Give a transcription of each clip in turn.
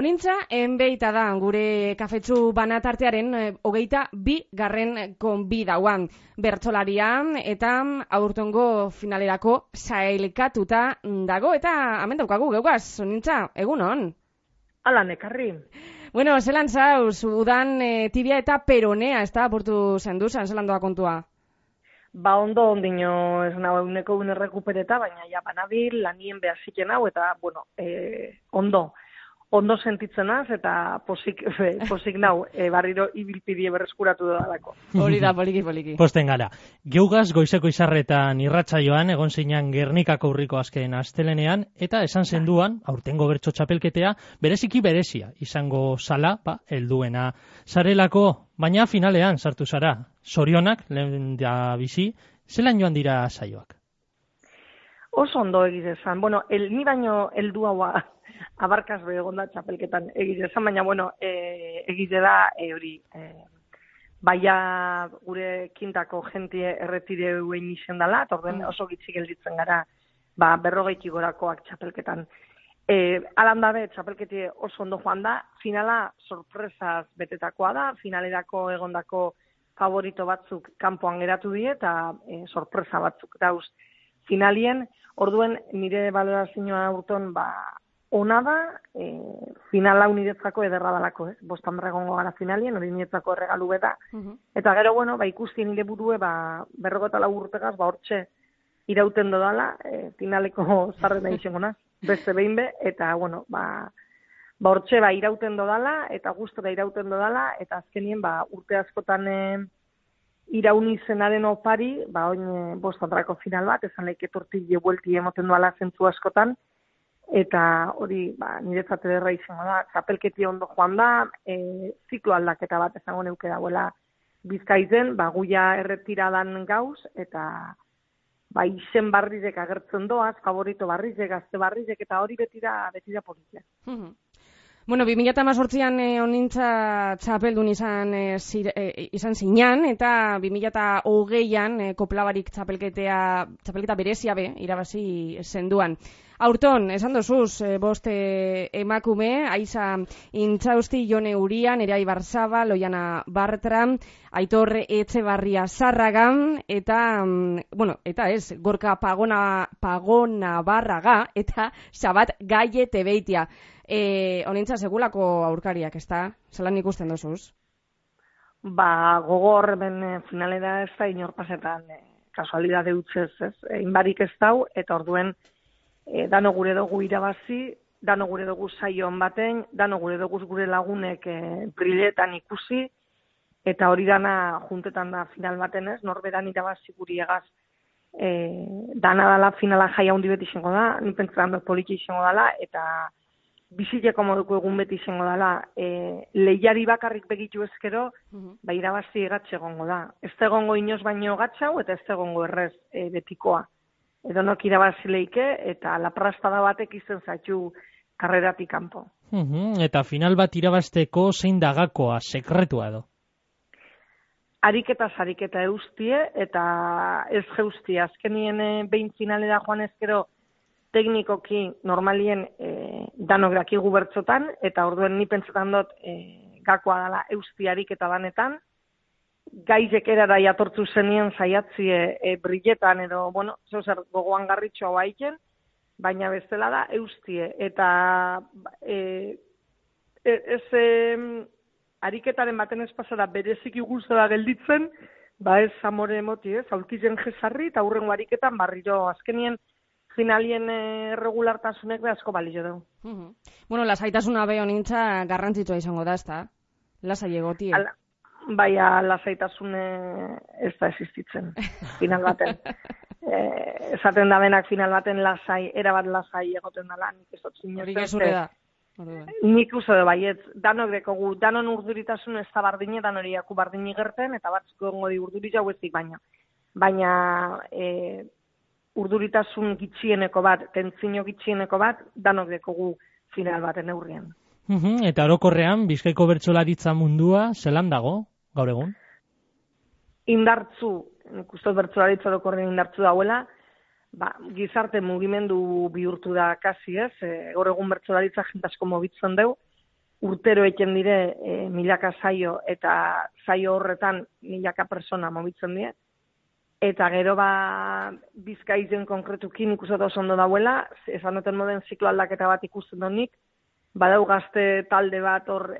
Onintza, enbeita da, gure kafetsu banatartearen 22. konbidauan bertsolarian eta aurtongo finalerako sailkatuta dago, eta hemen daukagu geugaz, Onintza, egunon? Ala, nekarri. Bueno, zelan zauz, udan tibia eta peronea, ez da, apurtu zenduzan, zelan doa kontua? Ba, ondo ondino ez nago eguneko rekupereta, baina ja banabil, lanien behaziken hau, eta, bueno, ondo sentitzenaz, eta posik nau, barriro ibilpidie berreskuratu dudalako. Hori da, poliki. Posten gara. Geugaz goizeko izarretan irratsaioan egon zeinan Gernikako urriko azken astelenean, eta esan zenduan, aurtengo bertso txapelketea, bereziki berezia, izango zala, helduena zarelako, baina finalean sartu zara. Zorionak, lehen da bizi, zelan joan dira saioak? Oso ondo egizezan. Bueno, ni baino heldu haua abarkaz begonda txapelketan egizezan, baina, bueno, egize da, baia gure kintako jentie erretire duen izen dela, eta orden oso gitzik gelditzen gara, 40 gorakoak txapelketan. Alandabe, txapelketi oso ondo joan da, finala sorpresaz betetakoa da, finalerako egondako favorito batzuk kanpoan geratu die, eta sorpresa batzuk dauz finalien. Orduen nire balorazioa urton, ona da, finala uniretzako ederra dalako, bostan berregongo gara finalien, hori niretzako erregalu beta. Eta gero, bueno, ikusti nire burue, 44 urtegaz, hortxe irauten dodala, finaleko zarrena izango naz, beste behin be, eta, bueno, hortxe irauten dodala, eta gustora irauten dodala, eta azkenien, urte askotan irauni zenaren opari, oin bostantrako final bat, esan leike tortik buelti emoten duala zentzu askotan, eta hori niretzat ederra izango da, txapelketi ondo joan da, ziklo aldaketa bat esango neuke dagoela Bizkaizen, guia erretiradan gauz, eta izen barrizek agertzen doaz, favorito barrizek, gazte barrizek, eta hori betira politia. Bueno, 2018an Onintza txapeldun izan zinan, eta 2020an koplabarik txapelketa berezia be, irabazi zenduan. Aurton, esan dozuz, boste emakume, Aiza Intzausti, Jone Urian, Nerea Ibarzaba, Loiana Bartra, Aitor Etxebarria Zarragan, eta Gorka Pagona Barraga, eta Xabat Gaie Tebeitia. Onintza segulako aurkariak, ez da? Zelan ikusten dozuz? Gogor ben finalera ez da inorpasetan kasualidade utzez, ez? Inbarik ez dau, eta orduen dano gure dugu irabazi, dano gure dugu saion baten, dano gure dugu gure lagunek briletan ikusi, eta hori dana juntetan da final baten ez, norberan irabazi guri egaz dana dala finala jaia hundi beti izango da, ni pentsan poliki izango dala, eta bizileko moduko egun beti izango dela, lehiari bakarrik begitu ezkero, irabazi egatxe egongo da. Ez da egongo inoz baino gatxau, eta ez da egongo errez betikoa. Edonok irabazi leike, eta laprastada batek izen zaitu karreratik kanpo. Eta final bat irabazteko zein dagakoa, sekretua edo? Ariketa eustie, eta ez geustie. Azkenien behin finalera joan ezkero, teknikoki normalien danok dakigu bertzotan, eta orduen ni pentsetan dut gakoa dela eustiarik eta danetan, gaizek erara jatortzu zenien saiatzie brilletan edo, bueno, zer gogoan garritxoa baiken, baina bestela da eustie, eta ariketaren baten espazara bereziki guztora gelditzen, ez amore emoti, aurkizen jesarri, eta hurrengo ariketan barriro azkenien finalien regulartasunek asko balio du. Bueno, lasaitasuna be Onintza garrantzitsua izango da, ezta? Lasai egotie. Baina lasaitasune ez da existitzen final baten. Esaten da benak final baten lasai, erabat lasai egoten dela, nik ez dut zinez. Hori gezure da. Nik uste du baiet, danok dekogu, danon urduritasun ez da bardine, danoriaku bardini gerten, eta batzuk egongo di urduri jau ezik baina. Baina urduritasun gitxieneko bat, tentzino gitxieneko bat, danok dekogu final baten neurrian. Eta orokorrean, Bizkaiko bertsolaritza mundua, zelan dago, gaur egun? Indartzu, nik uste bertsolaritza orokorrean indartzu dauela, gizarte mugimendu bihurtu da kasi ez, gaur egun bertsolaritza jentasko mobitzen deu, urtero eken dire milaka saio, eta saio horretan milaka persona mobitzen die. Eta gero Bizkaizen konkretukin ikusten oso ondo dauela, esan duten moden ziklo aldaketa bat ikusten donik, badau gazte talde bat hor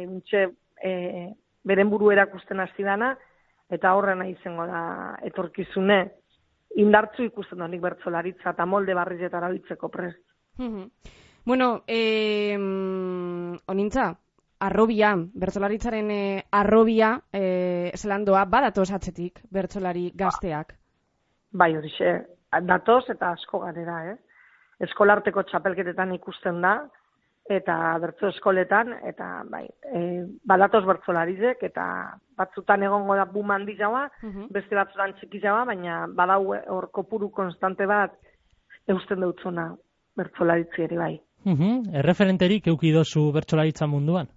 beren buru erakusten hasi dana, eta horrena izango da etorkizune, indartzu ikusten donik bertsolaritza eta molde barrietara bitzeko prest. Bueno, onintza, arrobia, bertsolaritzaren arrobia, zelan doa, badatoz atzetik bertsolari gazteak? Bai, horixe, datoz eta asko ganera, eskolarteko txapelketetan ikusten da, eta bertso eskoletan, eta bai, badatoz bertsolarizek, eta batzutan egongo da boom handi jaua, beste batzutan txiki jaua, baina badau hor kopuru konstante bat eusten deutzuna bertsolaritzi ere bai. Erreferenterik euki dozu bertsolaritza munduan?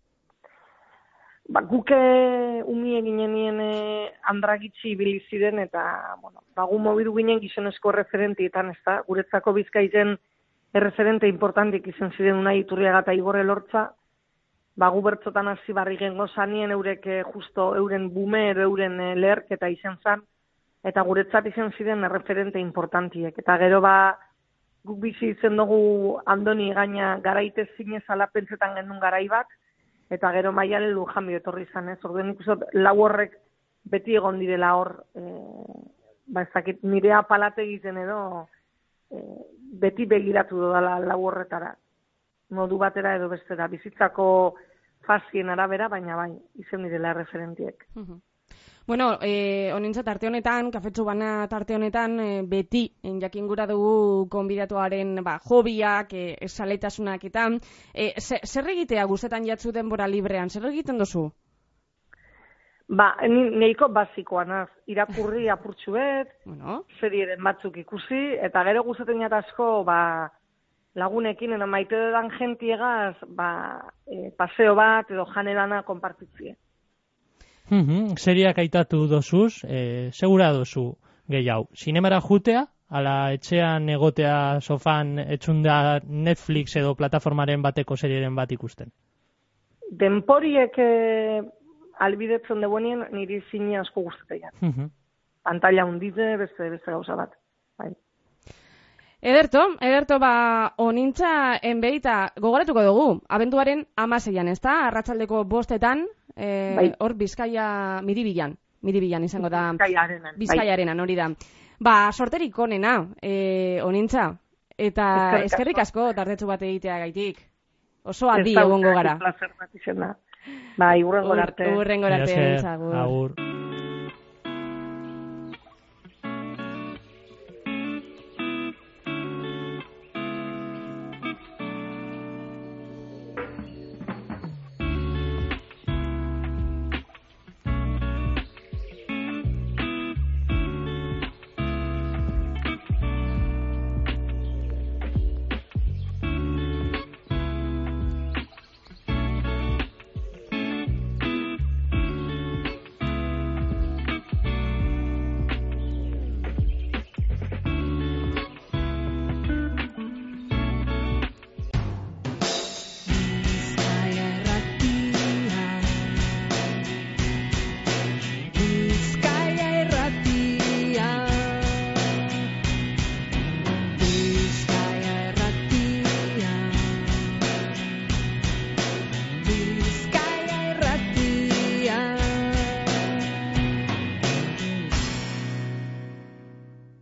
Guke umie ginenien andragitzi ibili ziren, eta gu mobidu ginen gizonezko erreferentietan, ez da, guretzako Bizkaizen erreferente importantik izan ziren Unai Iturriaga eta Igor Elortza, gu bertzotan hasi barri gengo zanien eurek justo euren bume, euren leherketa izan zan, eta guretzat izan ziren erreferente importantiek. Eta gero guk bizi izen dugu Andoni gaina garaitez zinez alapentzetan gendun garai bat, eta gero Maialen Lujanbio etorri izan, ez? Orduen ikusot, lau horrek beti egon direla hor, ez dakit, nire apalate egiten edo, beti begiratu dodala lau horretara. Modu batera edo bestera, bizitzako fazien arabera, baina bai, izen direla referentiek. Bueno, onintza tarte honetan, kafetxu bana tarte honetan, beti jakin gura dugu konbidatuaren hobiak, saletasunak eta zer egitea gustetan jatzu denbora librean, zer egiten duzu? Neiko basikoa naz, irakurri apurtxuet, serieren batzuk ikusi, eta gero gustaten jatazko, lagunekin, edo maite dudan jentiegaz, paseo bat edo janelana konpartitzie. Seriak aitatu dozuz, segura dozu gehiago. Sinemara jutea, ala etxean egotea sofan etxunda Netflix edo plataformaren bateko serieren bat ikusten? Denporiek albidetzen deuenien niri zine asko gustatea. Pantalla hundize, beste gauza bat. Bai. Ederto, onintza enbeita gogoratuko dugu, abenduaren 16an, ez da? Arratsaldeko 5etan, hor Bizkaia Miribilan izango da. Bizkaiarenan, hori da. Sorterik onena, onintza, eta eskerrik asko tartetxu bat egitea gaitik. Oso adi egongo gara. Urrengor arte. Urrengor arte, agur.